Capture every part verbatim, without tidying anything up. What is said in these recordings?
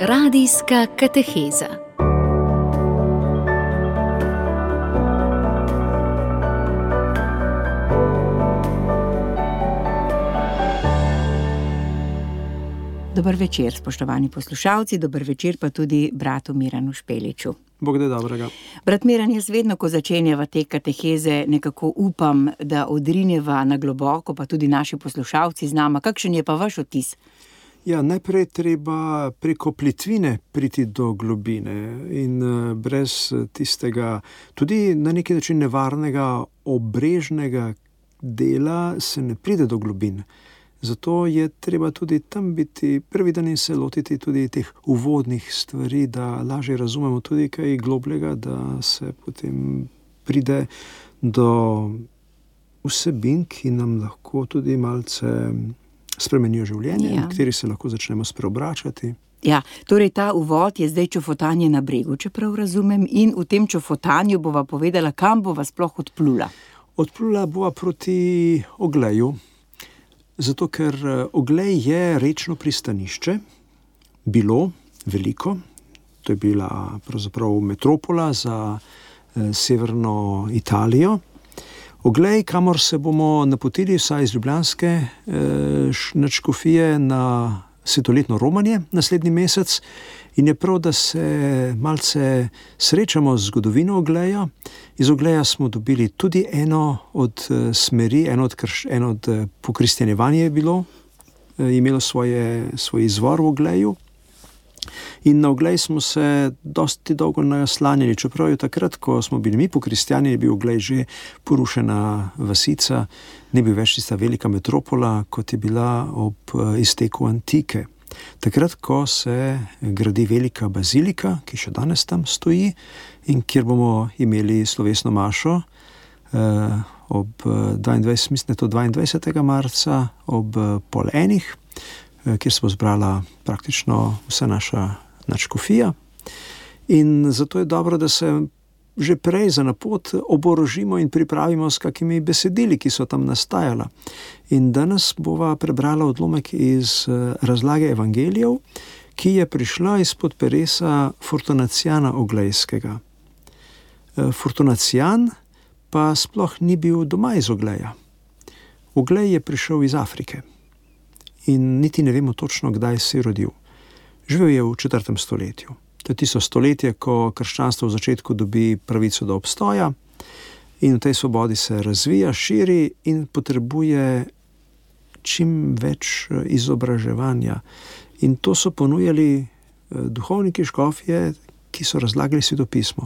Radijska kateheza. Dober večer, spoštovani poslušalci, dober večer pa tudi bratu Miranu Špeliču. Bog da dobrega. Brat Miran, jaz vedno, ko začenjava te kateheze, nekako upam, da odrinjeva na globoko, pa tudi naši poslušalci z nama. Kakšen je pa vaš vtis? Ja, najprej treba preko plitvine priti do globine in brez tistega, tudi na neki način nevarnega, obrežnega dela se ne pride do globine. Zato je treba tudi tam biti previden in se lotiti tudi teh uvodnih stvari, da lažje razumemo tudi kaj globljega, da se potem pride do vsebin, ki nam lahko tudi malce spremenijo življenje, ja. V kateri se lahko začnemo spreobračati. Ja, torej ta uvod je zdaj čofotanje na bregu, če prav razumem, in v tem čofotanju bova povedala, kam bova sploh odplula. Odplula bova proti Ogleju. Zato, ker Oglej je rečno pristanišče, bilo veliko, to je bila pravzaprav metropola za eh, severno Italijo. Oglej, kamor se bomo napotili vsaj iz ljubljanske eh, nadškofije na svetoletno romanje naslednji mesec, in je prav, da se malce srečamo z zgodovino Ogleja. Iz Ogleja smo dobili tudi eno od uh, smeri, eno od, krš, eno od uh, pokristjanjevanja je bilo, uh, imelo svoje, svoj izvor v Ogleju. In na Oglej smo se dosti dolgo naslanjali, čeprav je takrat, ko smo bili mi pokristjani, je bil Oglej že porušena vasica, ne bil več tista velika metropola, kot je bila ob uh, izteku antike. Takrat, ko se gradi velika bazilika, ki še danes tam stoji in kjer bomo imeli slovesno mašo eh, ob dvaindvajsetega, mislim, to dvaindvajsetega marca ob pol enih, eh, kjer se bo zbrala praktično vsa naša nadškofija. In zato je dobro, da se že prej za napot oborožimo in pripravimo s kakimi besedili, ki so tam nastajala. In danes bova prebrala odlomek iz razlage evangelijev, ki je prišla izpod peresa Fortunacijana Oglejskega. Fortunacijan pa sploh ni bil doma iz Ogleja. Oglej je prišel iz Afrike in niti ne vemo točno, kdaj se je rodil. Živel je v četrtem stoletju. To je tisto stoletje, ko krščanstvo v začetku dobi pravico do obstoja in v tej svobodi se razvija, širi in potrebuje čim več izobraževanja. In to so ponujali duhovniki, škofje, ki so razlagali svetopismo.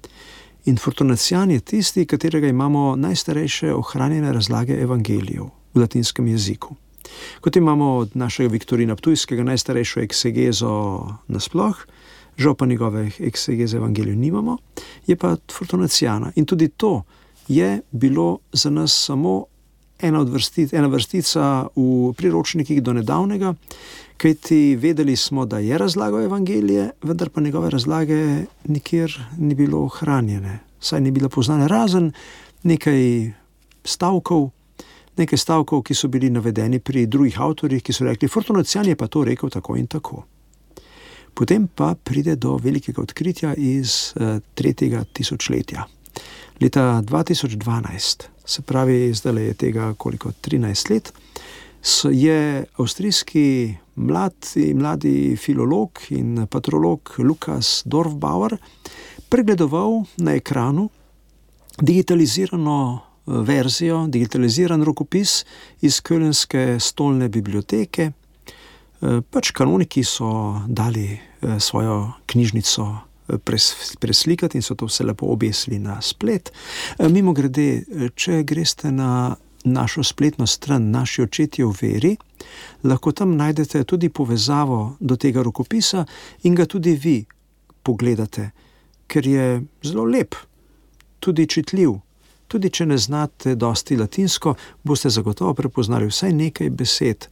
In Fortunacijan je tisti, katerega imamo najstarejše ohranjene razlage evangelijev v latinskem jeziku. Kot imamo od našega Viktorina Ptujskega najstarejšo eksegezo nasploh, žal pa njegove eksegeze evangelijev nimamo, je pa Fortunacijana. In tudi to je bilo za nas samo ena, od vrstic, ena vrstica v priročnikih do nedavnega, kajti vedeli smo, da je razlagal evangelije, vendar pa njegove razlage nikjer ni bilo ohranjene. Saj ni bila poznana, razen nekaj stavkov, nekaj stavkov, ki so bili navedeni pri drugih avtorjih, ki so rekli, Fortunacijan je pa to rekel tako in tako. Potem pa pride do velikega odkritja iz uh, tretjega tisočletja. Leta dva tisoč dvanajst, se pravi, zdaj je tega koliko, trinajst let, so, je avstrijski mladi, mladi filolog in patrolog Lukas Dorfbauer pregledoval na ekranu digitalizirano verzijo, digitaliziran rokopis iz Kölnske stolne biblioteke. Pač kanoniki so dali svojo knjižnico pres, preslikati in so to vse lepo obesili na splet. Mimo grede, če greste na našo spletno stran Naši očetje v veri, lahko tam najdete tudi povezavo do tega rokopisa in ga tudi vi pogledate, ker je zelo lep, tudi čitljiv. Tudi če ne znate dosti latinsko, boste zagotovo prepoznali vsaj nekaj besed.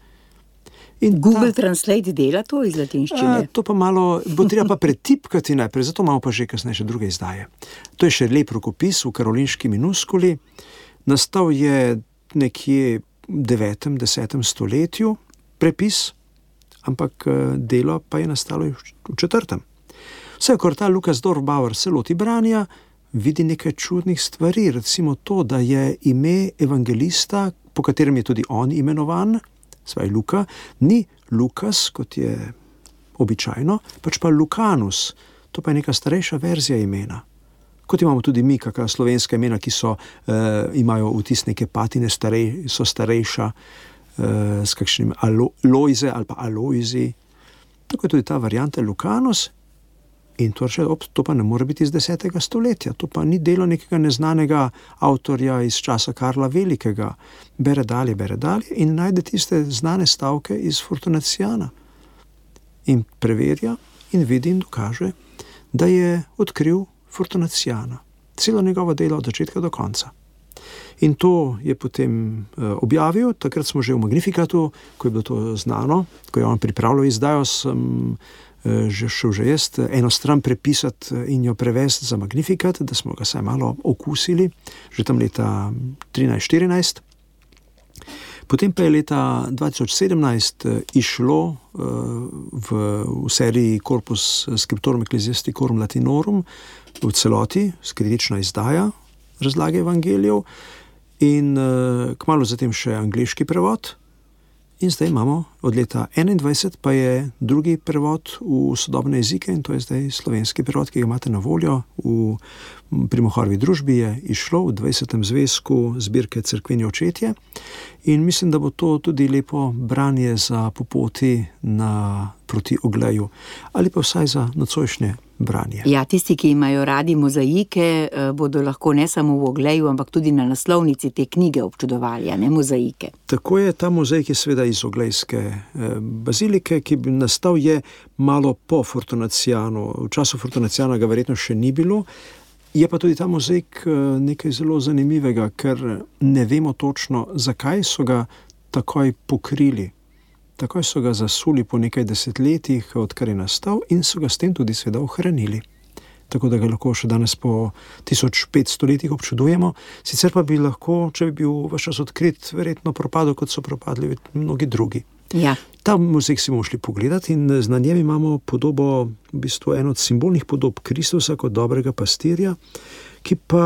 In Google ta, Translate dela to iz latinščine? A, to pa malo, bo treba pa pretipkati najprej, zato imamo pa že kasneje še druge izdaje. To je še lep rokopis v karolinški minuskuli. Nastal je nekje v devetem, desetem stoletju prepis, ampak delo pa je nastalo v četrtem. Vsekakor ta Lukas Dorfbauer se loti branja, vidi nekaj čudnih stvari, recimo to, da je ime evangelista, po katerem je tudi on imenovan, svaj Luka, ni Lukas, kot je običajno, pač pa Lucanus, to pa je neka starejša verzija imena. Kot imamo tudi mi, kakšna slovenska imena, ki so, eh, imajo vtis neke patine, starej, so starejša, eh, s kakšnim alo, Lojze ali pa Alojzi. Tako je tudi ta varianta Lucanus. In to, reče, op, to pa ne more biti iz desetega stoletja, to pa ni delo nekega neznanega avtorja iz časa Karla Velikega. Bere dalje, bere dalje in najde tiste znane stavke iz Fortunaciana. In preverja in vidi in dokaže, da je odkril Fortunaciana. Celo njegovo delo od začetka do konca. In to je potem uh, objavil, takrat smo že v Magnifikatu, ko je bilo to znano, ko je on pripravljal izdajo, sem že šel že jaz eno stran prepisati in jo prevesti za Magnifikat, da smo ga saj malo okusili, že tam leta trinajst štirinajst. Potem pa je leta dva tisoč sedemnajst išlo v, v seriji Corpus Scriptorum Ecclesiasticorum Latinorum v celoti, kritična izdaja razlage evangelijev in kmalu zatem še angleški prevod. In zdaj imamo od leta enaindvajset pa je drugi prevod v sodobne jezike in to je zdaj slovenski prevod, ki ga imate na voljo. V Primohorovi družbi je išlo v dvajsetem zvezku zbirke Cerkveni očetje in mislim, da bo to tudi lepo branje za po poti na, proti Ogleju ali pa vsaj za nocojšnje branje. Ja, tisti, ki imajo radi mozaike, bodo lahko ne samo v Ogleju, ampak tudi na naslovnici te knjige občudovali, a ne mozaike. Tako je, ta mozaik je seveda iz Oglejske bazilike, ki bi nastal je malo po Fortunacianu. V času Fortunaciana ga verjetno še ni bilo. Je pa tudi ta mozaik nekaj zelo zanimivega, ker ne vemo točno, zakaj so ga takoj pokrili. Takoj so ga zasuli po nekaj desetletjih, odkar je nastal in so ga s tem tudi seveda ohranili. Tako da ga lahko še danes po tisoč petsto letih občudujemo. Sicer pa bi lahko, če bi bil vaš čas odkrit, verjetno propadel, kot so propadli mnogi drugi. Ja. Ta mozaik si bomo šli pogledati in na njem imamo podobo, v bistvu eno od simbolnih podob Kristusa kot dobrega pastirja, ki pa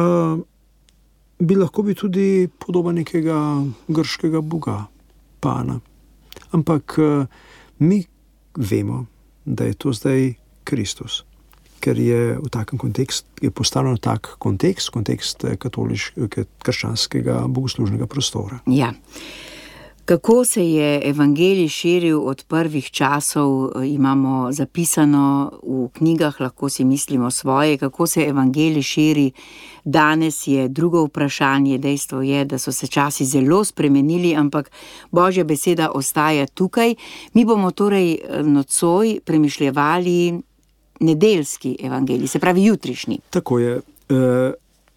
bi lahko bil tudi podoba nekega grškega boga, Pana. Ampak mi vemo, da je to zdaj Kristus, ker je v takem kontekst, je postavljen tak kontekst, kontekst katoliškega, krščanskega bogoslužnega prostora. Ja. Kako se je evangelij širil od prvih časov, imamo zapisano v knjigah, lahko si mislimo svoje, kako se evangelij širi danes, je drugo vprašanje. Dejstvo je, da so se časi zelo spremenili, ampak Božja beseda ostaja tukaj. Mi bomo torej nocoj premišljevali nedeljski evangelij, se pravi jutrišnji. Tako je. Uh...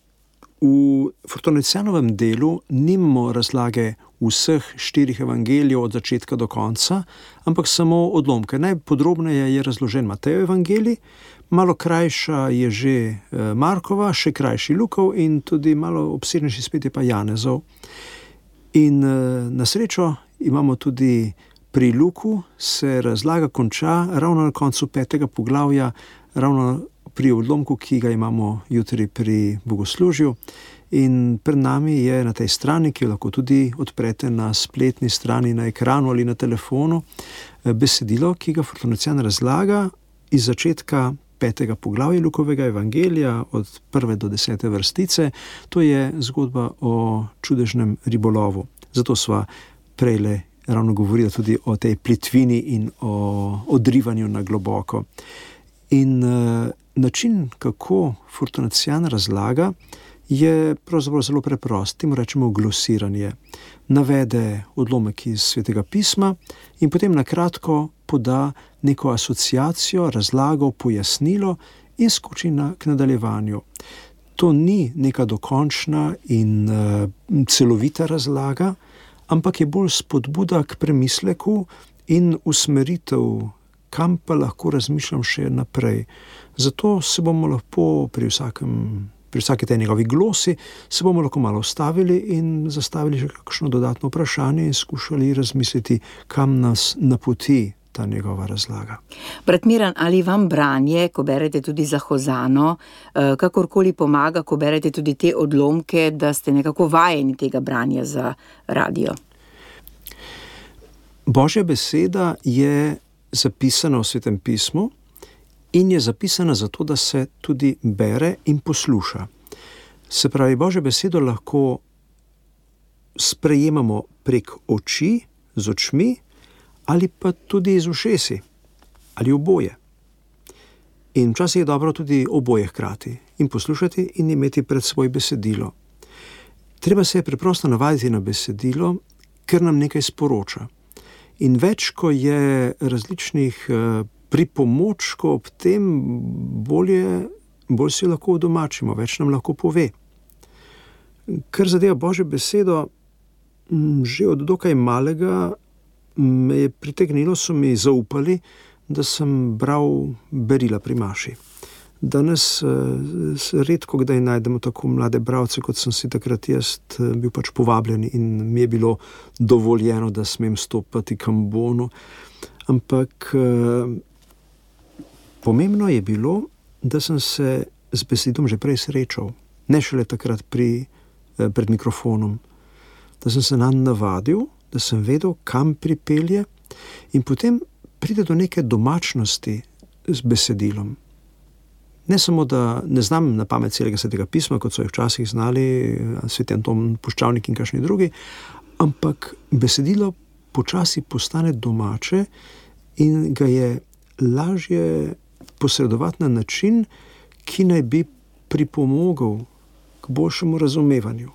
V Fortunacianovem delu nimamo razlage vseh štirih evangelijev od začetka do konca, ampak samo odlomke. Najpodrobneje je razložen Matejev evangelij, malo krajša je že Markova, še krajši Lukov in tudi malo obsežnejši spet je pa Janezov. In na srečo imamo tudi pri Luku, se razlaga konča ravno na koncu petega poglavja, ravno pri odlomku, ki ga imamo jutri pri bogoslužju. In pred nami je na tej strani, ki jo lahko tudi odprete na spletni strani, na ekranu ali na telefonu, besedilo, ki ga Fortunacian razlaga iz začetka petega poglavja Lukovega evangelija, od prve do desete vrstice. To je zgodba o čudežnem ribolovu. Zato sva prejle ravno govorila tudi o tej plitvini in o odrivanju na globoko. In uh, način, kako Fortunacian razlaga, je pravzaprav zelo preprost. Temu rečemo glosiranje. Navede odlomek iz Svetega pisma in potem na kratko poda neko asociacijo, razlago, pojasnilo in skoči na, k nadaljevanju. To ni neka dokončna in uh, celovita razlaga, ampak je bolj spodbuda k premisleku in usmeritev, kam pa lahko razmišljam še naprej. Zato se bomo lahko pri vsakem, pri vsake tej njegovi glosi, se bomo lahko malo ustavili in zastavili še kakšno dodatno vprašanje in skušali razmisliti, kam nas napoti ta njegova razlaga. Brat Miran, ali vam branje, ko berete tudi za hozano, kakorkoli pomaga, ko berete tudi te odlomke, da ste nekako vajeni tega branja za radio? Božja beseda je zapisana v Svetem pismu in je zapisana zato, da se tudi bere in posluša. Se pravi, Božjo besedo lahko sprejemamo prek oči, z očmi, ali pa tudi z ušesi, ali oboje. In včasih je dobro tudi oboje hkrati, in poslušati in imeti pred svoj besedilo. Treba se je preprosto navaditi na besedilo, ker nam nekaj sporoča. In več, ko je različnih pripomočkov ob tem, bolje, bolj si lahko udomačimo, več nam lahko pove. Kar zadeva Božjo besedo, že od dokaj malega me je pritegnilo, so mi zaupali, da sem bral berila pri maši. Danes redko kdaj najdemo tako mlade bralce, kot sem si takrat jaz bil pač povabljen in mi je bilo dovoljeno, da smem stopati k ambonu. Ampak pomembno je bilo, da sem se z besedom že prej srečal, ne šele takrat pri, pred mikrofonom, da sem se nanj navadil, da sem vedel, kam pripelje in potem pride do neke domačnosti z besedilom. Ne samo, da ne znam na pamet celega Svetega pisma, kot so jih včasih znali sveti Anton Puščavnik in kakšni drugi, ampak besedilo počasi postane domače in ga je lažje posredovati na način, ki naj bi pripomogel k boljšemu razumevanju.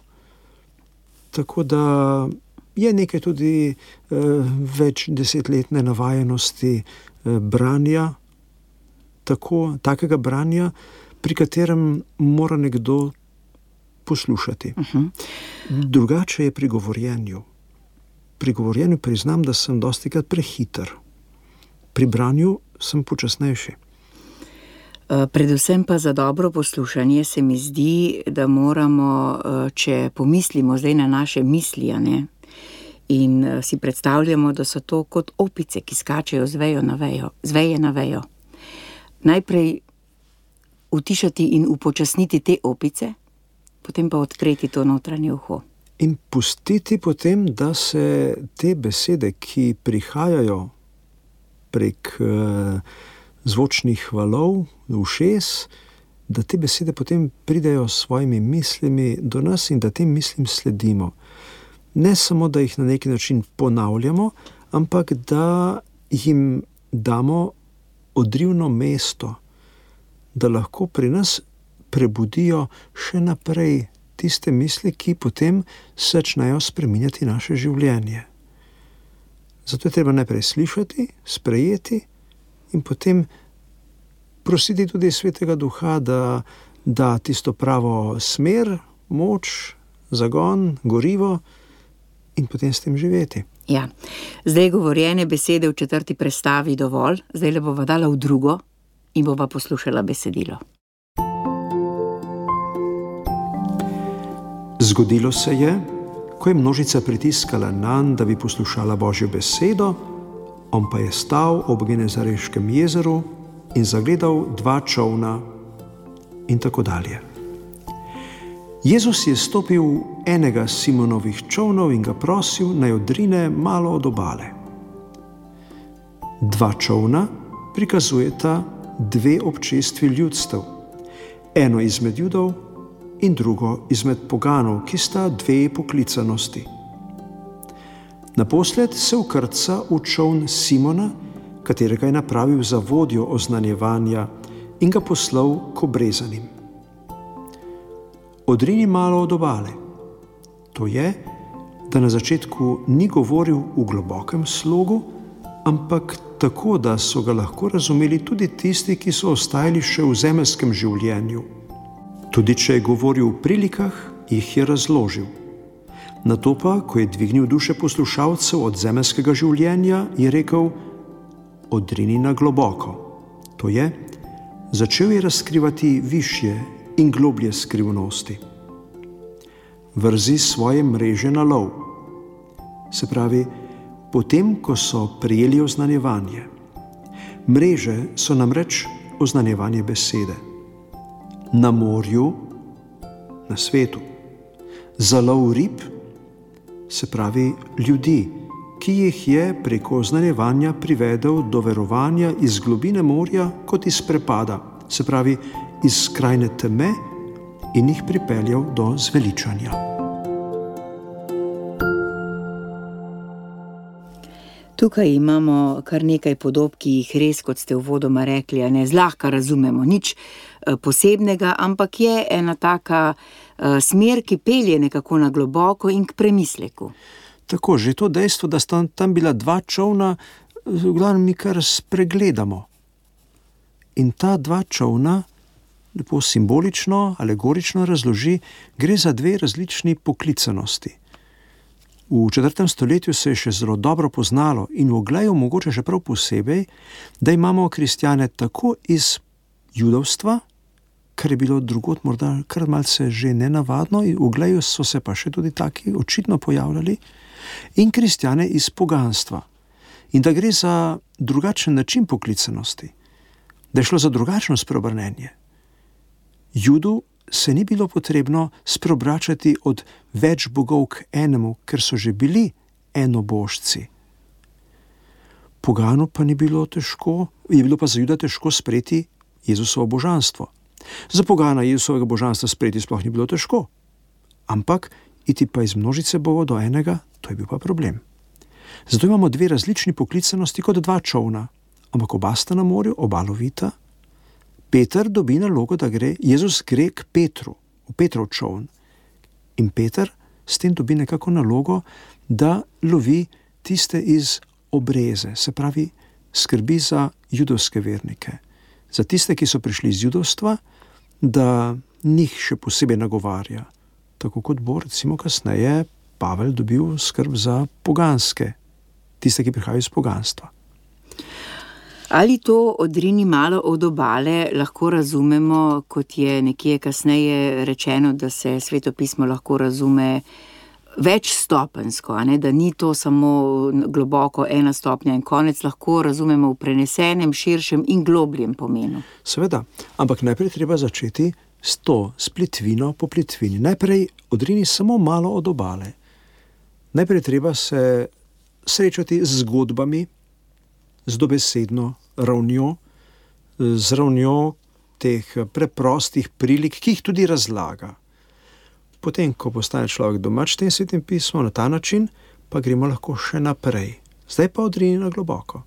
Tako da je nekaj tudi eh, več desetletne navajenosti eh, branja, tako, takega branja, pri katerem mora nekdo poslušati. Uh-huh. Drugače je pri govorjenju. Pri govorjenju priznam, da sem dostikrat prehiter. Pri branju sem počasnejši. Predvsem pa za dobro poslušanje se mi zdi, da moramo, če pomislimo zdaj na naše misli, ne, in si predstavljamo, da so to kot opice, ki skačejo z vejo na vejo, z veje na vejo. Najprej utišati in upočasniti te opice, potem pa odpreti to notranje uho. In pustiti potem, da se te besede, ki prihajajo prek uh, zvočnih valov, ušes, da te besede potem pridejo s svojimi mislimi do nas in da tem mislim sledimo. Ne samo, da jih na neki način ponavljamo, ampak da jim damo odrivno mesto, da lahko pri nas prebudijo še naprej tiste misli, ki potem začnejo spreminjati naše življenje. Zato je treba najprej slišati, sprejeti in potem prositi tudi Svetega Duha, da da tisto pravo smer, moč, zagon, gorivo in potem s tem živeti. Ja, zdaj govorjene besede v četrti prestavi dovolj, zdaj le bova dala v drugo in bova poslušala besedilo. Zgodilo se je, ko je množica pritiskala nanj, da bi poslušala Božjo besedo, on pa je stal ob Genezareškem jezeru in zagledal dva čolna in tako dalje. Jezus je stopil enega Simonovih čolnov in ga prosil, naj odrine malo od obale. Dva čolna prikazujeta dve občestvi ljudstev, eno izmed Judov in drugo izmed poganov, ki sta dve poklicanosti. Naposled se vkrca v čoln Simona, katerega je napravil za vodjo oznanjevanja in ga poslal k obrezanim. Odrini malo od obale. To je, da na začetku ni govoril v globokem slogu, ampak tako, da so ga lahko razumeli tudi tisti, ki so ostajali še v zemeljskem življenju. Tudi če je govoril v prilikah, jih je razložil. Nato pa, ko je dvignil duše poslušalcev od zemeljskega življenja, je rekel: odrini na globoko. To je, začel je razkrivati višje in globlje skrivnosti. Vrzi svoje mreže na lov. Se pravi, potem ko so prejeli oznanjevanje. Mreže so namreč oznanjevanje besede. Na morju, na svetu. Za lov rib, se pravi ljudi, ki jih je preko oznanjevanja privedel do verovanja iz globine morja kot iz prepada, se pravi iz skrajne teme, in jih pripeljal do zveličanja. Tukaj imamo kar nekaj podob, ki jih res, kot ste uvodoma rekli, ne zlahka razumemo, nič posebnega, ampak je ena taka smer, ki pelje nekako na globoko in k premisleku. Tako, že to dejstvo, da sta tam bila dva čolna, v glavnem mi kar spregledamo. In ta dva čolna, lepo simbolično, alegorično razloži, gre za dve različni poklicanosti. V četrtem stoletju se je še zelo dobro poznalo in v Ogleju mogoče še prav posebej, da imamo kristjane tako iz judovstva, kar je bilo drugod morda kar malce že nenavadno, in v Ogleju so se pa še tudi taki očitno pojavljali, in kristjane iz poganstva. In da gre za drugačen način poklicanosti, da je šlo za drugačno spreobrnenje. Judu se ni bilo potrebno spreobračati od več bogov k enemu, ker so že bili enobožci. Poganu pa ni bilo težko, je bilo pa za Juda težko sprejeti Jezusovo božanstvo. Za pogana Jezusovega božanstva sprejeti sploh ni bilo težko, ampak iti pa iz množice bogov do enega, to je bil pa problem. Zato imamo dve različni poklicanosti kot dva čolna, ampak oba sta na morju, oba lovita. Peter dobi nalogo, da gre, Jezus gre k Petru, v Petrov čoln. In Peter s tem dobi nekako nalogo, da lovi tiste iz obreze, se pravi, skrbi za judovske vernike. Za tiste, ki so prišli iz judovstva, da njih še posebej nagovarja. Tako kot bo, recimo kasneje, Pavel dobil skrb za poganske, tiste, ki prihajajo iz poganstva. Ali to odrini malo od obale lahko razumemo, kot je nekje kasneje rečeno, da se svetopismo lahko razume večstopenjsko, a ne? Da ni to samo globoko ena stopnja in konec, lahko razumemo v prenesenem, širšem in globljem pomenu. Seveda, ampak najprej treba začeti s to, s plitvino po plitvini. Najprej odrini samo malo od obale. Najprej treba se srečati z zgodbami, z dobesedno ravnjo, z ravnjo teh preprostih prilik, ki jih tudi razlaga. Potem, ko postane človek domač tem svetim pismom na ta način, pa gremo lahko še naprej. Zdaj pa odrini na globoko.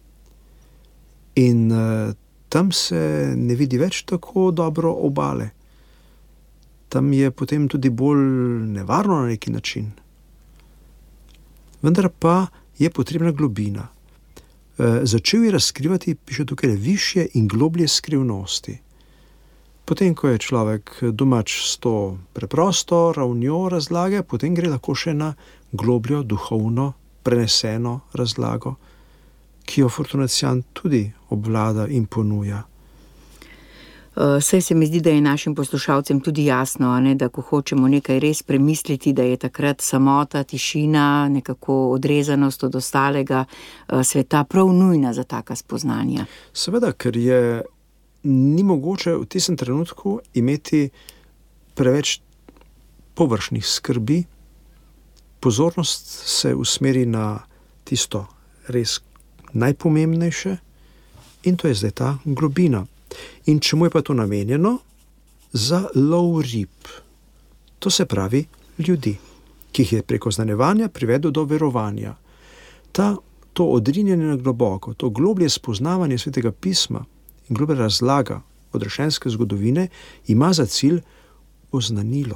In uh, tam se ne vidi več tako dobro obale. Tam je potem tudi bolj nevarno na neki način. Vendar pa je potrebna globina. Začel je razkrivati, piše tukaj, višje in globlje skrivnosti. Potem, ko je človek domač s to preprosto ravnjo razlage, potem gre lahko še na globljo, duhovno, preneseno razlago, ki jo Fortunacijan tudi obvlada in ponuja. Saj se mi zdi, da je našim poslušalcem tudi jasno, ne, da ko hočemo nekaj res premisliti, da je takrat samota, tišina, nekako odrezanost od ostalega sveta prav nujna za taka spoznanja. Seveda, ker je ni mogoče v tistem trenutku imeti preveč površnih skrbi, pozornost se usmeri na tisto res najpomembnejše in to je zdaj ta globina. In čemu je pa to namenjeno? Za lov rib. To se pravi ljudi, ki jih je preko znanjevanja privedel do verovanja. Ta, to odrinjanje na globoko, to globlje spoznavanje svetega pisma in globlja razlaga odrešenske zgodovine ima za cilj oznanilo.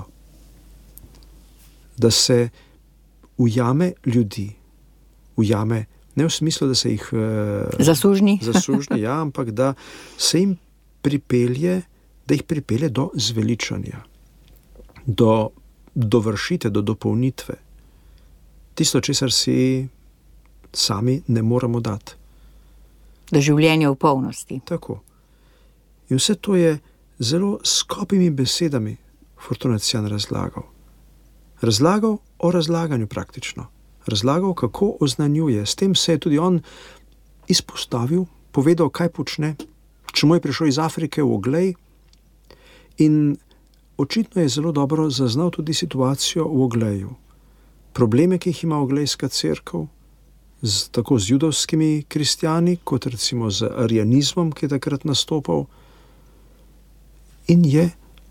Da se ujame ljudi, ujame ne v smislu, da se jih uh, zasužni, zasužni ja, ampak da se jim pripelje, da jih pripelje do zveličanja, do dovršitve, do dopolnitve. Tisto, česar si sami ne moremo dati. Do življenja v polnosti. Tako. In vse to je zelo skopimi besedami Fortunacijan razlagal. Razlagal o razlaganju praktično. razlagal, kako oznanjuje. S tem se je tudi on izpostavil, povedal, kaj počne, čemu je prišel iz Afrike v Oglej, in očitno je zelo dobro zaznal tudi situacijo v Ogleju. Probleme, ki jih ima oglejska cerkev, z, tako z judovskimi kristjani, kot recimo z arianizmom, ki je takrat nastopal, in je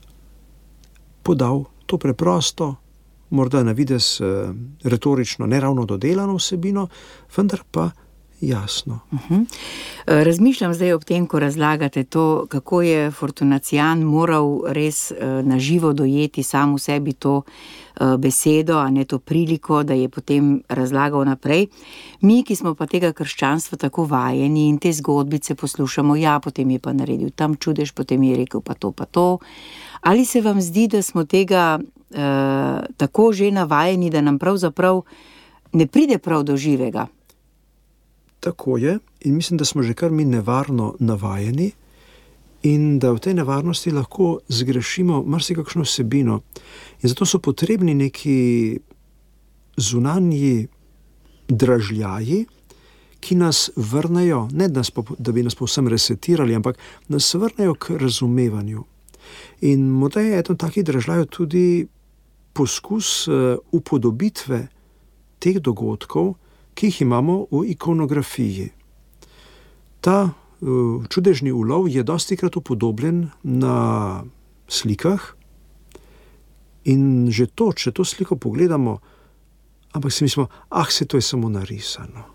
podal to preprosto, morda na videz eh, retorično neravno dodelano vsebino, vendar pa jasno. Uh-huh. Razmišljam zdaj ob tem, ko razlagate to, kako je Fortunacijan moral res na živo dojeti sam v sebi to besedo, a ne to priliko, da je potem razlagal naprej. Mi, ki smo pa tega krščanstva tako vajeni in te zgodbice poslušamo, ja, potem je pa naredil tam čudež, potem je rekel pa to, pa to. Ali se vam zdi, da smo tega eh, tako že navajeni, da nam pravzaprav ne pride prav do živega? Tako je, in mislim, da smo že kar mi nevarno navajeni in da v tej nevarnosti lahko zgrešimo marsikakšno vsebino. In zato so potrebni neki zunanji dražljaji, ki nas vrnejo, ne da, nas, da bi nas povsem resetirali, ampak nas vrnejo k razumevanju. In morda je eden takih dražljajev tudi poskus uh, upodobitve teh dogodkov, ki jih imamo v ikonografiji. Ta uh, čudežni ulov je dostikrat upodobljen na slikah in že to, če to sliko pogledamo, ampak si mislimo, ah, se to je samo narisano.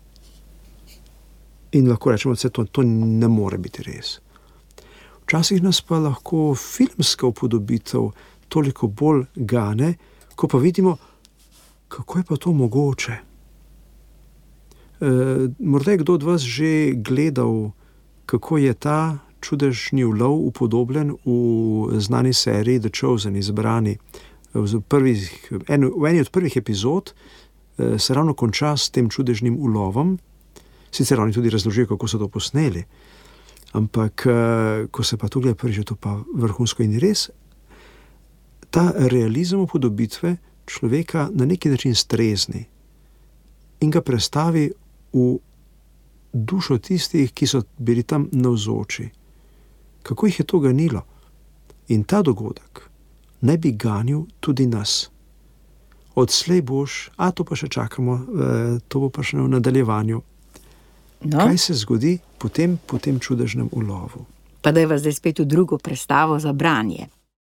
In lahko rečemo, da to, to ne more biti res. Včasih nas pa lahko filmska upodobitev toliko bolj gane, ko pa vidimo, kako je pa to mogoče. E, morda je kdo od vas že gledal, kako je ta čudežni ulov upodobljen v znani seriji The Chosen, Izbrani. V, prvih, en, v eni od prvih epizod e, se ravno konča s tem čudežnim ulovom. Sicer oni tudi razložijo, kako so to posneli. Ampak, e, ko se pa to gleda prvič, je to pa vrhunsko in res. Ta realizem upodobitve človeka na neki način strezni in ga prestavi v dušo tistih, ki so bili tam navzoči. Kako jih je to ganilo? In ta dogodek naj bi ganil tudi nas. Odslej boš, a to pa še čakamo, to bo pa še v nadaljevanju. No. Kaj se zgodi potem po tem čudežnem ulovu? Pa da je vas zdaj spet v drugo predstavo za branje.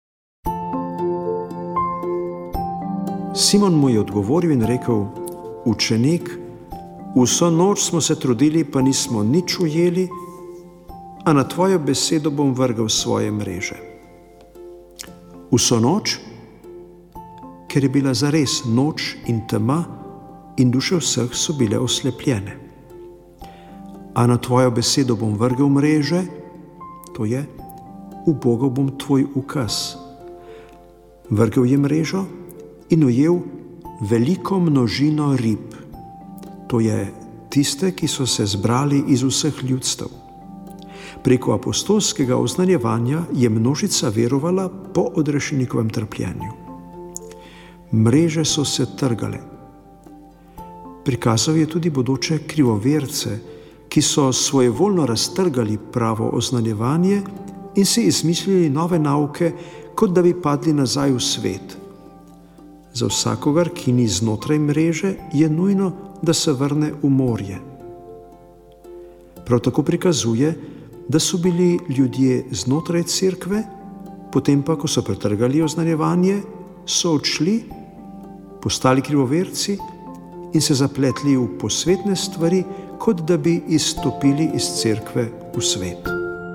Simon mu je odgovoril in rekel, učenik, vso noč smo se trudili, pa nismo nič ujeli, a na tvojo besedo bom vrgel svoje mreže. Vso noč, ker je bila zares noč in tema in duše vseh so bile oslepljene. A na tvojo besedo bom vrgel mreže, to je, ubogal bom tvoj ukaz. Vrgel je mrežo in ujel veliko množino rib. To je tiste, ki so se zbrali iz vseh ljudstev. Preko apostolskega oznanjevanja je množica verovala po odrešenikovem trpljenju. Mreže so se trgale. Prikazal je tudi bodoče krivoverce, ki so svojevoljno raztrgali pravo oznanjevanje in si izmislili nove nauke, kot da bi padli nazaj v svet. Za vsakogar, ki ni znotraj mreže, je nujno, da se vrne v morje. Prav tako prikazuje, da so bili ljudje znotraj cerkve, potem pa, ko so pretrgali oznanjevanje, so odšli, postali krivoverci in se zapletli v posvetne stvari, kot da bi izstopili iz cerkve v svet.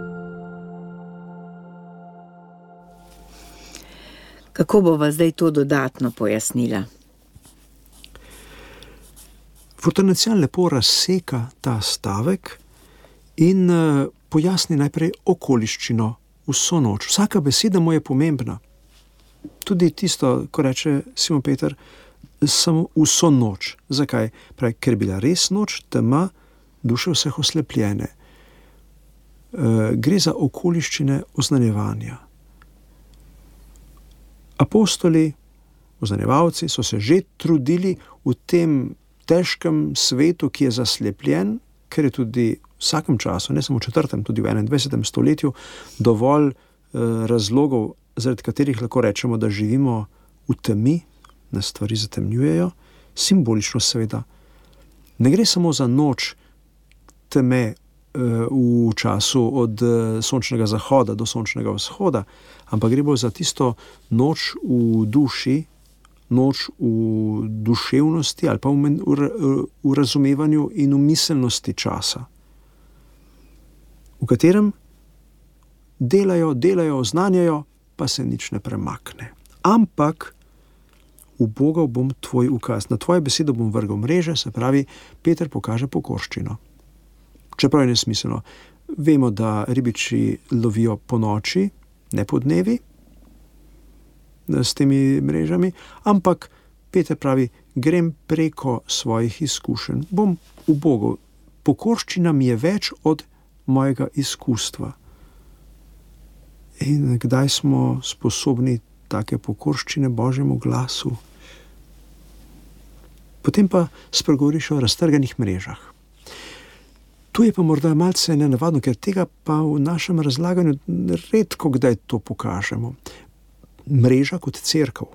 Kako bova zdaj to dodatno pojasnila? Fortunacijan lepo razseka ta stavek in uh, pojasni najprej okoliščino vso noč. Vsaka beseda mu je pomembna. Tudi tisto, ko reče Simon Peter, samo vso noč. Zakaj? Pravi, ker je bila res noč, tema, duše vseh oslepljene. Uh, gre za okoliščine oznanjevanja. Apostoli, oznanjevalci so se že trudili v tem težkem svetu, ki je zaslepljen, ker je tudi v vsakem času, ne samo v četrtem, tudi v enaindvajsetem stoletju, dovolj eh, razlogov, zaradi katerih lahko rečemo, da živimo v temi, nas stvari zatemnjujejo, simbolično seveda. Ne gre samo za noč teme eh, v času od eh, sončnega zahoda do sončnega vzhoda, ampak gre bolj za tisto noč v duši, noč v duševnosti ali pa v, v, v razumevanju in v miselnosti časa, v katerem delajo, delajo, oznanjajo, pa se nič ne premakne. Ampak ubogal bom tvoj ukaz, na tvoje besedo bom vrgal mreže, se pravi, Peter pokaže pokorščino. Čeprav je nesmiselno. Vemo, da ribiči lovijo po noči, ne po dnevi, s temi mrežami, ampak Peter pravi, grem preko svojih izkušenj, bom ubogal. Pokorščina mi je več od mojega izkustva. In kdaj smo sposobni take pokorščine Božjemu glasu? Potem pa spregovoriš o raztrganih mrežah. Tu je pa morda malce nenavadno, ker tega pa v našem razlaganju redko kdaj to pokažemo. Mreža kot cerkev.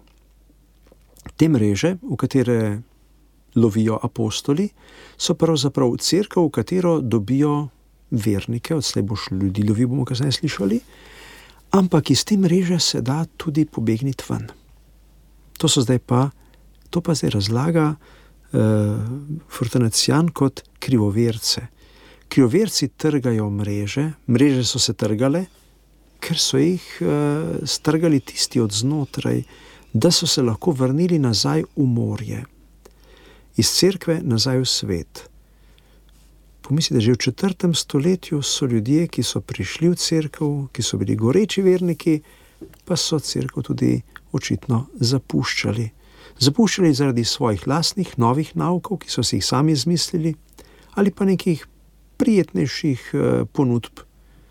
Te mreže, v katere lovijo apostoli, so pravzaprav cerkev, v katero dobijo vernike, odslej boš ljudi lovil, bomo kasneje slišali, ampak iz te mreže se da tudi pobegniti ven. To so zdaj pa, to pa zdaj razlaga uh, Fortunacijan kot krivoverce. Krivoverci trgajo mreže, mreže so se trgale, ker so jih uh, strgali tisti od znotraj, da so se lahko vrnili nazaj v morje, iz cerkve nazaj v svet. Pomisli, da že v četrtem stoletju so ljudje, ki so prišli v cerkev, ki so bili goreči verniki, pa so cerkev tudi očitno zapuščali. Zapuščali zaradi svojih lastnih novih naukov, ki so si jih sami izmislili, ali pa nekih prijetnejših uh, ponudb.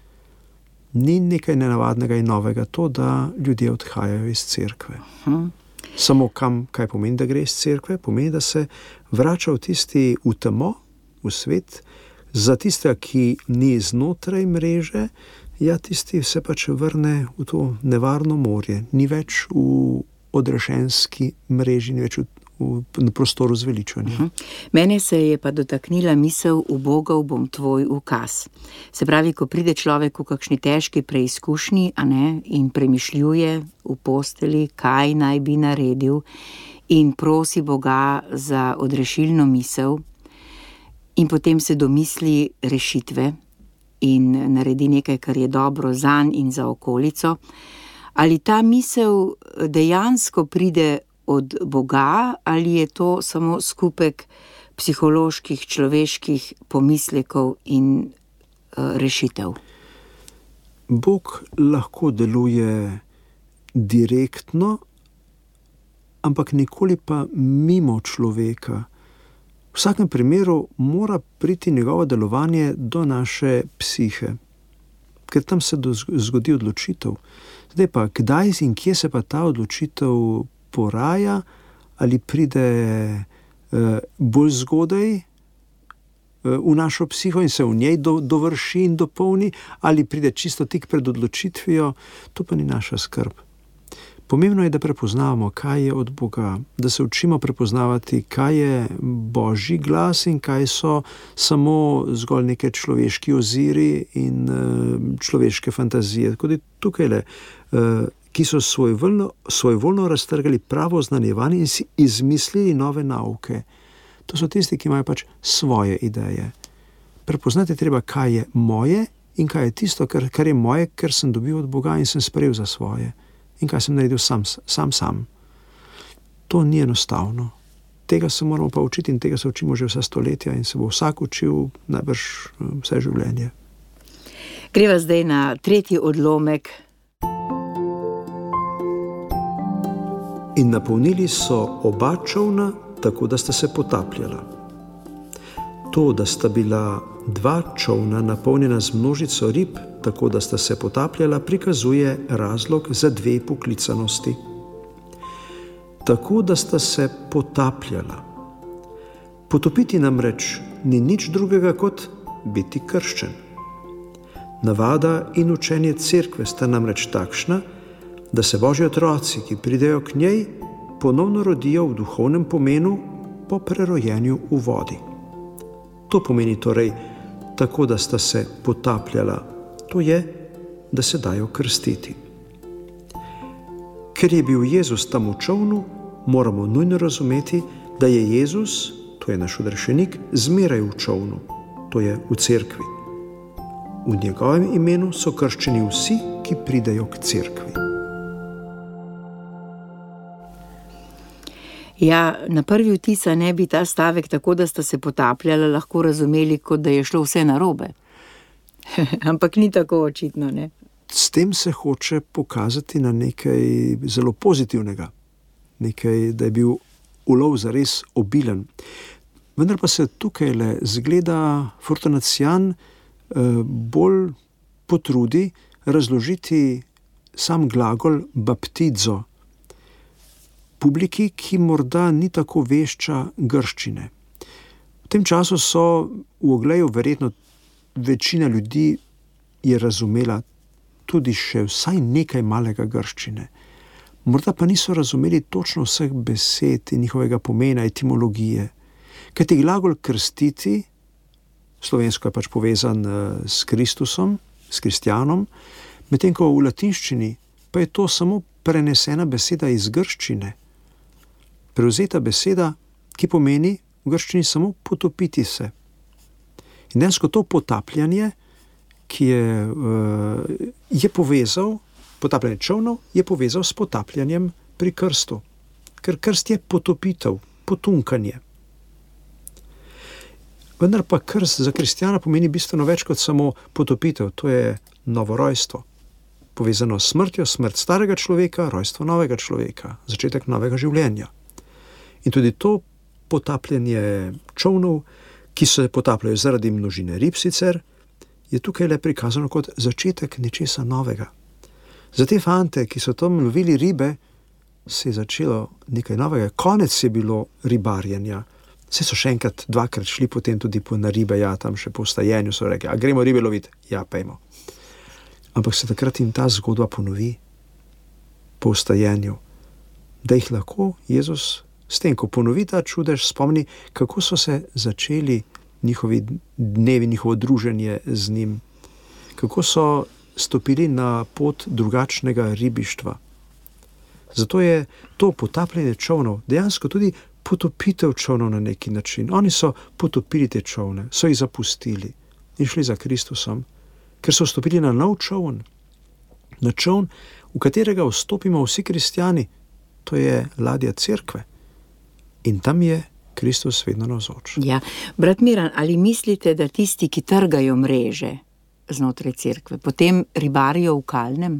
Ni nekaj nenavadnega in novega to, da ljudje odhajajo iz cerkve. Hmm. Samo kam, kaj pomeni, da gre iz cerkve? Pomeni, da se vrača v tisti v temo, v svet, za tiste, ki ni znotraj mreže, ja, tisti se pač vrne v to nevarno morje. Ni več v odrešenski mreži, ni več v v prostoru zveličanja. Uh-huh. Mene se je pa dotaknila misel, ubogal bom tvoj ukaz. Se pravi, ko pride človek v kakšni težki preizkušnji, a ne, in premišljuje v posteli, kaj naj bi naredil, in prosi Boga za odrešilno misel, in potem se domisli rešitve in naredi nekaj, kar je dobro zanj in za okolico, ali ta misel dejansko pride od Boga, ali je to samo skupek psiholoških, človeških pomislekov in uh, rešitev? Bog lahko deluje direktno, ampak nikoli pa mimo človeka. V vsakem primeru mora priti njegovo delovanje do naše psihe, ker tam se do, zgodi odločitev. Zdaj pa, kdaj in kje se pa ta odločitev poraja, ali pride uh, bolj zgodaj uh, v našo psiho in se v njej do, dovrši in dopolni, ali pride čisto tik pred odločitvijo, to pa ni naša skrb. Pomembno je, da prepoznavamo, kaj je od Boga, da se učimo prepoznavati, kaj je Božji glas in kaj so samo zgolj neke človeški oziri in uh, človeške fantazije. Tako da tukaj le, uh, ki so svojvoljno, svojvoljno raztrgali pravo znanjevanje in si izmislili nove nauke. To so tisti, ki imajo pač svoje ideje. Prepoznati treba, kaj je moje in kaj je tisto, kar, kar je moje, ker sem dobil od Boga in sem sprejel za svoje. In kaj sem naredil sam, sam, sam. To ni enostavno. Tega se moramo pa učiti in tega se učimo že vsa stoletja in se bo vsak učil najbrž vse življenje. Greva zdaj na tretji odlomek. In napolnili so oba čolna, tako da sta se potapljala. To, da sta bila dva čolna napolnjena z množico rib, tako da sta se potapljala, prikazuje razlog za dve poklicanosti. Tako da sta se potapljala. Potopiti namreč ni nič drugega kot biti krščen. Navada in učenje cerkve sta namreč takšna, da se Božji otroci, ki pridejo k njej, ponovno rodijo v duhovnem pomenu po prerojenju v vodi. To pomeni torej tako, da sta se potapljala, to je, da se dajo krstiti. Ker je bil Jezus tam v čolnu, moramo nujno razumeti, da je Jezus, to je naš odrešenik, zmeraj v čolnu, to je v cerkvi. V njegovem imenu so krščeni vsi, ki pridejo k cerkvi. Ja, na prvi vtis ne bi ta stavek tako, da sta se potapljala, lahko razumeli, kot da je šlo vse narobe. Ampak ni tako očitno, ne? S tem se hoče pokazati na nekaj zelo pozitivnega. Nekaj, da je bil ulov zares obilen. Vendar pa se tukaj le zgleda Fortunacijan eh, bolj potrudi razložiti sam glagol baptizo publiki, ki morda ni tako vešča grščine. V tem času so v Ogleju verjetno večina ljudi je razumela tudi še vsaj nekaj malega grščine. Morda pa niso razumeli točno vseh besed in njihovega pomena, etimologije. Kajti glagol krstiti, slovensko je pač povezan s Kristusom, s kristjanom, medtem ko v latinščini pa je to samo prenesena beseda iz grščine. Prevzeta beseda, ki pomeni v grščini samo potopiti se. In dejansko to potapljanje, ki je, je povezal, potapljanje čolnov je povezal s potapljanjem pri krstu. Ker krst je potopitev, potunkanje. Vendar pa krst za kristjana pomeni bistveno več kot samo potopitev, to je novorojstvo. Povezano s smrtjo, smrt starega človeka, rojstvo novega človeka, začetek novega življenja. In tudi to potapljanje čolnov, ki se potapljajo zaradi množine rib sicer, je tukaj le prikazano kot začetek nečesa novega. Za te fante, ki so tam lovili ribe, se je začelo nekaj novega. Konec je bilo ribarjenja. Vse so še enkrat, dvakrat šli potem tudi po na ribe, ja, tam še po stajenju so rekli, a gremo ribe loviti? Ja, pejmo. Ampak se takrat jim ta zgodba ponovi po stajenju, da jih lahko Jezus s tem, ko ponovi ta čudež, spomni, kako so se začeli njihovi dnevi, njihovo druženje z njim, kako so stopili na pot drugačnega ribištva. Zato je to potapljanje čolnov dejansko tudi potopitev čolnov na neki način. Oni so potopili te čolne, so jih zapustili in šli za Kristusom, ker so vstopili na nov čoln, na čoln, v katerega vstopimo vsi kristjani, to je ladja cerkve. In tam je Kristus vedno navzoč. Ja, brat Miran, ali mislite, da tisti, ki trgajo mreže znotraj cerkve, potem ribarijo v kalnem?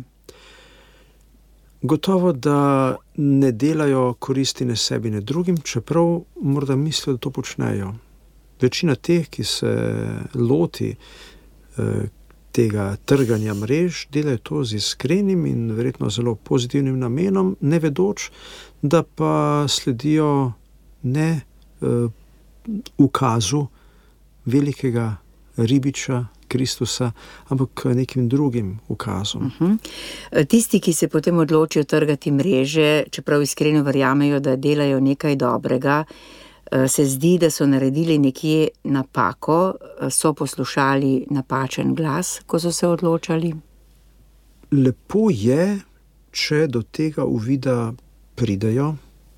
Gotovo, da ne delajo koristi ne sebi, ne drugim, čeprav morda mislijo, da to počnejo. Večina teh, ki se loti eh, tega trganja mrež, delajo to z iskrenim in verjetno zelo pozitivnim namenom, ne vedoč, da pa sledijo ne eh, ukazu velikega ribiča Kristusa, ampak nekim drugim ukazom. Uh-huh. Tisti, ki se potem odločijo trgati mreže, čeprav iskreno verjamejo, da delajo nekaj dobrega, se zdi, da so naredili nekje napako, so poslušali napačen glas, ko so se odločali. Lepo je, če do tega uvida pridejo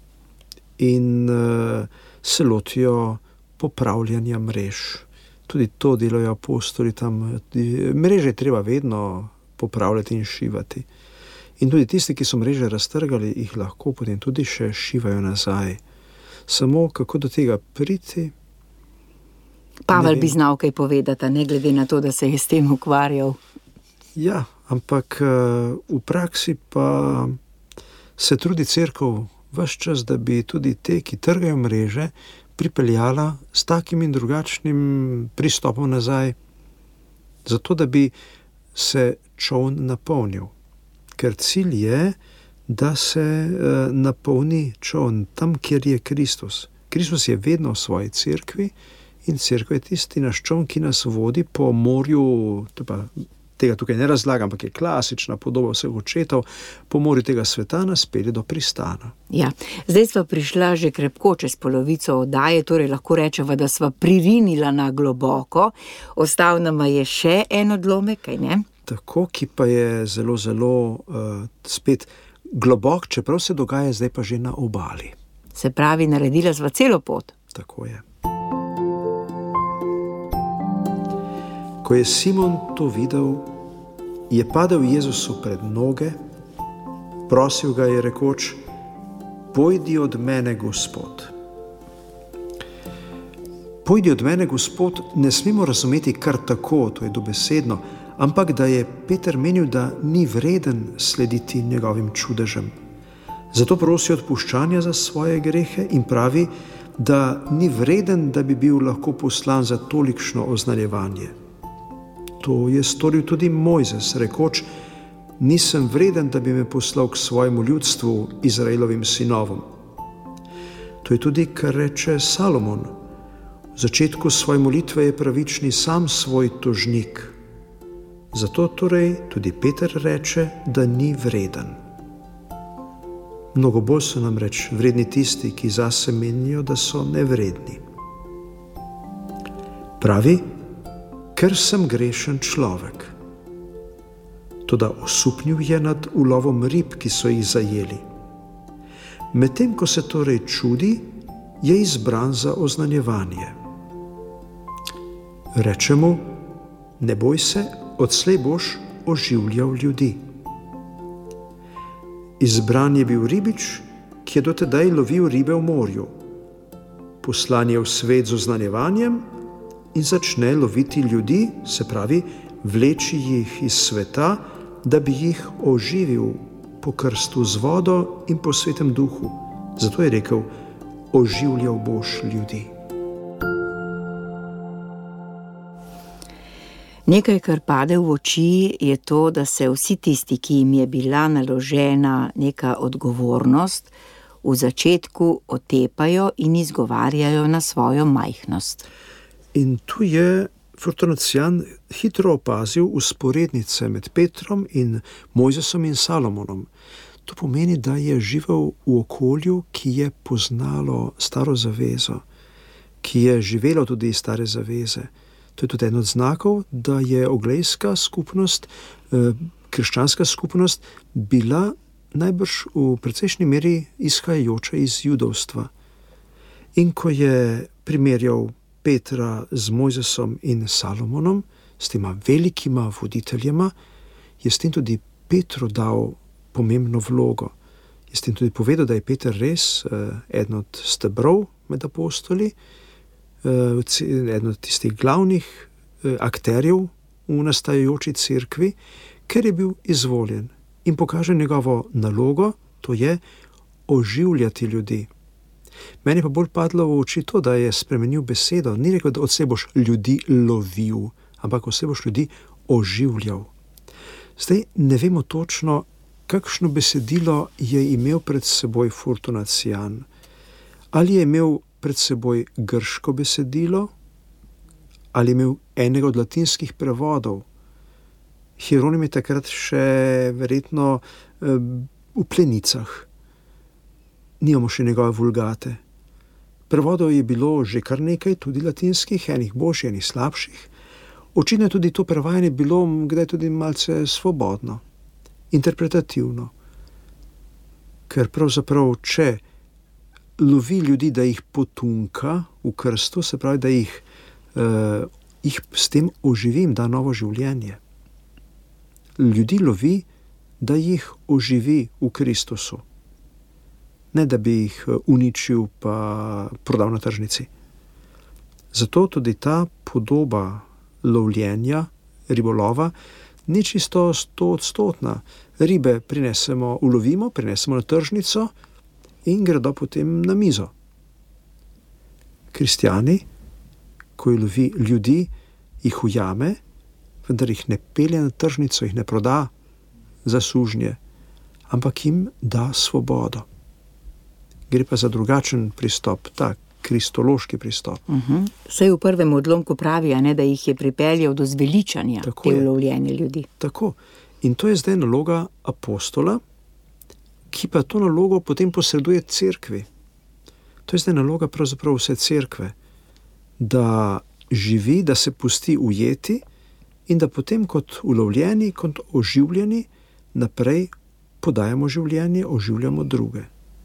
in uh, se lotijo popravljanja mrež. Tudi to delajo apostoli tam. Mreže je treba vedno popravljati in šivati. In tudi tisti, ki so mreže raztrgali, jih lahko potem tudi še šivajo nazaj. Samo kako do tega priti? Pavel bi znal kaj povedati, ne glede na to, da se je s tem ukvarjal. Ja, ampak v praksi pa se trudi cerkev ves čas, da bi tudi te, ki trgajo mreže, pripeljala s takim in drugačnim pristopom nazaj, zato da bi se čoln napolnil. Ker cilj je, da se uh, napolni čoln tam, kjer je Kristus, Kristus je vedno v svoji cerkvi in cerkev je tisti naš čoln, ki nas vodi po morju, to pa tega tukaj ne razlagam, ampak je klasična podoba vseh očetov, po morju tega sveta nas pelje do pristana. Ja, zdaj sva prišla že krepko čez polovico oddaje, torej lahko rečeva, da sva pririnila na globoko. Ostal nama je še en odlomek, kaj ne? Tako, ki pa je zelo, zelo uh, spet globok, čeprav se dogaja zdaj pa že na obali. Se pravi, naredila sva celo pot. Tako je. Ko je Simon to videl, je padel Jezusu pred noge, prosil ga je rekoč: pojdi od mene, Gospod. Pojdi od mene, Gospod, ne smemo razumeti kar tako, to je dobesedno, ampak da je Peter menil, da ni vreden slediti njegovim čudežem. Zato prosi odpuščanja za svoje grehe in pravi, da ni vreden, da bi bil lahko poslan za tolikšno oznaljevanje. To je storil tudi Mojzes, rekoč: nisem vreden, da bi me poslal k svojemu ljudstvu, Izraelovim sinovom. To je tudi, kar reče Salomon. V začetku svoje molitve je pravični sam svoj tožnik. Zato torej tudi Peter reče, da ni vreden. Mnogo bolj so namreč vredni tisti, ki zase menijo, da so nevredni. Pravi: ker sem grešen človek. Toda osupnil je nad ulovom rib, ki so jih zajeli. Medtem ko se torej čudi, je izbran za oznanjevanje. Reče mu: ne boj se, odslej boš oživljal ljudi. Izbran je bil ribič, ki je dotedaj lovil ribe v morju. Poslan je v svet z oznanjevanjem in začne loviti ljudi, se pravi, vleči jih iz sveta, da bi jih oživil po krstu z vodo in po svetem duhu. Zato je rekel: oživljal boš ljudi. Nekaj, kar pade v oči, je to, da se vsi tisti, ki jim je bila naložena neka odgovornost, v začetku otepajo in izgovarjajo na svojo majhnost. In tu je Fortunacijan hitro opazil usporednice med Petrom in Mojzesom in Salomonom. To pomeni, da je živel v okolju, ki je poznalo staro zavezo, ki je živelo tudi iz stare zaveze. To je tudi en od znakov, da je oglejska skupnost, krščanska skupnost, bila najbrž v precejšnji meri izhajajoča iz judovstva. In ko je primerjal Petra z Mojzesom in Salomonom, s tema velikima voditeljema, je s tem tudi Petru dal pomembno vlogo. Je s tem tudi povedal, da je Peter res eden od stebrov med apostoli, eden od tistih glavnih akterjev v nastajajoči cerkvi, ker je bil izvoljen in pokaže njegovo nalogo, to je oživljati ljudi. Meni pa bolj padlo v oči to, da je spremenil besedo. Ni rekel, da od sebe boš ljudi lovil, ampak od sebe boš ljudi oživljal. Zdaj ne vemo točno, kakšno besedilo je imel pred seboj Fortunacijan. Ali je imel pred seboj grško besedilo, ali je imel enega od latinskih prevodov. Hieronim je takrat še verjetno v plenicah. Nimamo še njegove vulgate. Prevodov je bilo že kar nekaj, tudi latinskih, enih boljših, enih slabših. Očitno je tudi to prevajanje bilo kdaj tudi malce svobodno, interpretativno. Ker pravzaprav, če lovi ljudi, da jih potunka v krstu, se pravi, da jih, uh, jih s tem oživim, da novo življenje. Ljudi lovi, da jih oživi v Kristusu. Ne, da bi jih uničil pa prodal na tržnici. Zato tudi ta podoba lovljenja, ribolova, ni čisto stoodstotna. Ribe prinesemo, ulovimo, prinesemo na tržnico in gredo potem na mizo. Kristjani, ko lovi ljudi, jih ujame, vendar jih ne pelje na tržnico, jih ne proda za sužnje, ampak jim da svobodo. Gre pa za drugačen pristop, tak, kristološki pristop. Uh-huh. Saj v prvem odlomku pravi, a ne, da jih je pripeljal do zveličanja te ulovljene ljudi. Tako. In to je zdaj naloga apostola, ki pa to nalogo potem posreduje cerkvi. To je zdaj naloga pravzaprav vse cerkve, da živi, da se pusti ujeti in da potem kot ulovljeni, kot oživljeni, naprej podajamo življenje, oživljamo druge.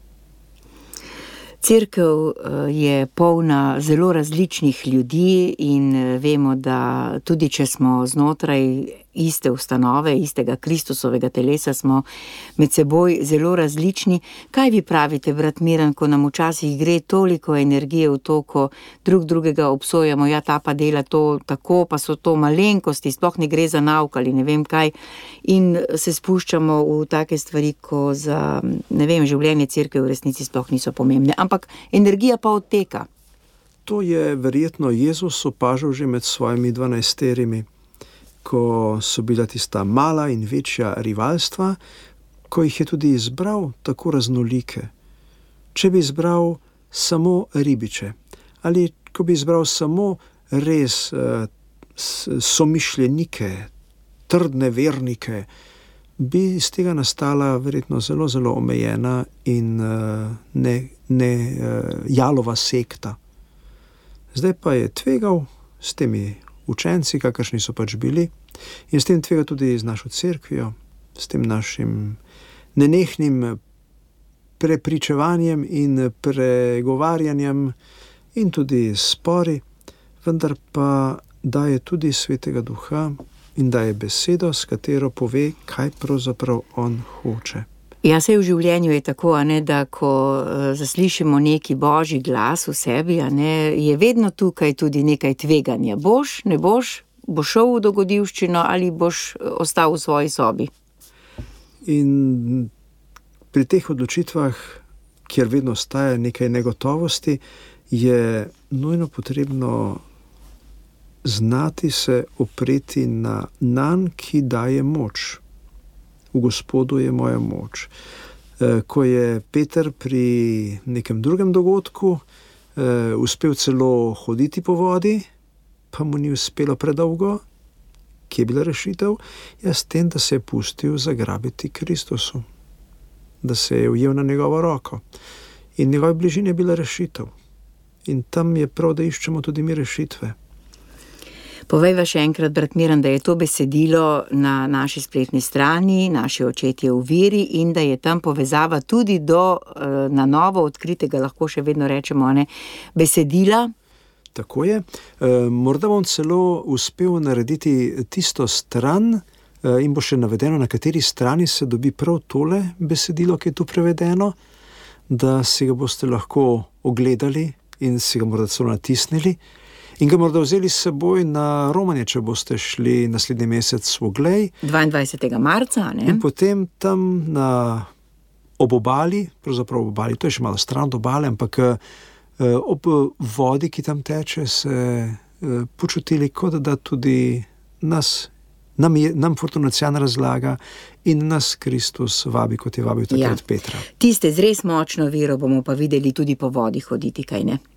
Cerkev je polna zelo različnih ljudi in vemo, da tudi če smo znotraj iste ustanove, istega Kristusovega telesa, smo med seboj zelo različni. Kaj vi pravite, brat Miran, ko nam včasih gre toliko energije v to, ko drug drugega obsojamo, ja, ta pa dela to tako, pa so to malenkosti, sploh ne gre za nauk ali ne vem kaj, in se spuščamo v take stvari, ko za, ne vem, življenje cerkve v resnici sploh niso pomembne, ampak energija pa odteka. To je verjetno Jezus opažal že med svojimi dvanajsterimi, ko so bila tista mala in večja rivalstva, ko jih je tudi izbral tako raznolike. Če bi izbral samo ribiče, ali ko bi izbral samo res uh, somišljenike, trdne vernike, bi iz tega nastala verjetno zelo, zelo omejena in uh, ne, ne uh, jalova sekta. Zdaj pa je tvegal s temi učenci, kakršni so pač bili, in s tem tvega tudi z našo cerkvijo, s tem našim nenehnim prepričevanjem in pregovarjanjem in tudi spori, vendar pa daje tudi Svetega Duha in daje besedo, s katero pove, kaj pravzaprav on hoče. Ja, saj v življenju je tako, a ne, da ko uh, zaslišimo neki božji glas v sebi, a ne, je vedno tukaj tudi nekaj tveganja. Boš, ne boš, boš šel v dogodivščino ali boš ostal v svoji sobi. In pri teh odločitvah, kjer vedno ostaja nekaj negotovosti, je nujno potrebno znati se opreti na nanj, ki daje moč. V Gospodu je moja moč. Ko je Peter pri nekem drugem dogodku uspel celo hoditi po vodi, pa mu ni uspelo predolgo, kje je bila rešitev? Ja, s tem, da se je pustil zagrabiti Kristusu, da se je ujel na njegovo roko. In njegove bližine je bila rešitev. In tam je prav, da iščemo tudi mi rešitve. Povejva še enkrat, brat Miran, da je to besedilo na naši spletni strani, Naši očetje v veri, in da je tam povezava tudi do na novo odkritega, lahko še vedno rečemo, ne, besedila. Tako je. E, morda bom celo uspel narediti tisto stran e, in bo še navedeno, na kateri strani se dobi prav tole besedilo, ki je tu prevedeno, da si ga boste lahko ogledali in si ga morda celo natisnili. In ga morda vzeli s seboj na romanje, če boste šli naslednji mesec v Glej. dvaindvajsetega marca, ne? In potem tam na ob obali, pravzaprav ob obali, to je še malo stran od obale, ampak ob vodi, ki tam teče, se počutili, kot da tudi nas, nam, je, nam Fortunacijan razlaga in nas Kristus vabi, kot je vabil takrat ja. Petra. Tiste z res močno vero bomo pa videli tudi po vodi hoditi, kaj ne?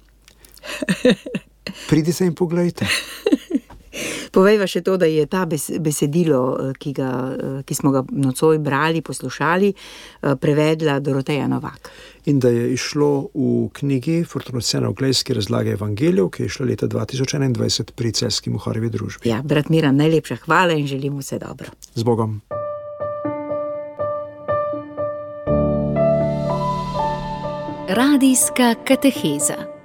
Pridite in poglejte. Povejva še to, da je ta besedilo, ki, ga, ki smo ga nocoj brali, poslušali, prevedla Doroteja Novak. In da je išlo v knjigi Fortunacijana Oglejski razlage evangelijev, ki je išla leta dva tisoč enaindvajset pri Celjski Muharjevi družbi. Ja, brat Miran, najlepša hvala in želim vse dobro. Z Bogom. Radijska kateheza.